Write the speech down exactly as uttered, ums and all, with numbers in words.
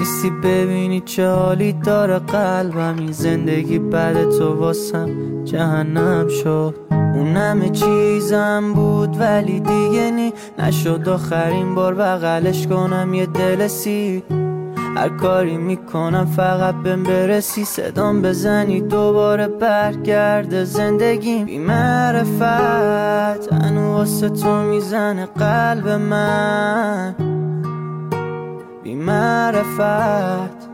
نیستی ببینی چه حالی داره قلبم. این زندگی بعد تو واسم جهنم شد. اون همه چیزم بود ولی دیگه نی نشد آخرین بار بغلش کنم یه دل سی. هر کاری میکنم فقط بهم برسی، صدام بزنی دوباره برگرده زندگیم. بی معرفت هنو واسه تو میزنه قلب من، بی معرفت